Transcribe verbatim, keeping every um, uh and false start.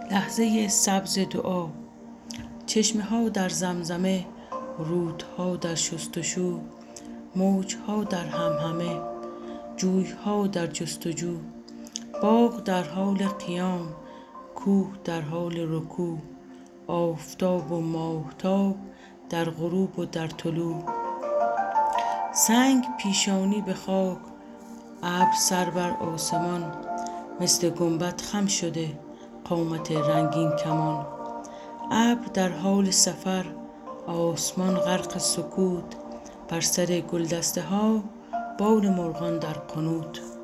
لحظه سبز دعا، چشمه ها در زمزمه، رودها در شستشو، موجها در همهمه، جویها در جستجو، باغ در حال قیام، کوه در حال رکوع، آفتاب و ماهتاب در غروب و در طلوع، سنگ پیشانی به خاک، ابر سر بر آسمان، مثل گنبد خم شده قامت رنگین کمان، ابر در حال سفر، آسمان غرق سکوت، بر سر گلدسته ها بال مرغان در قنوت.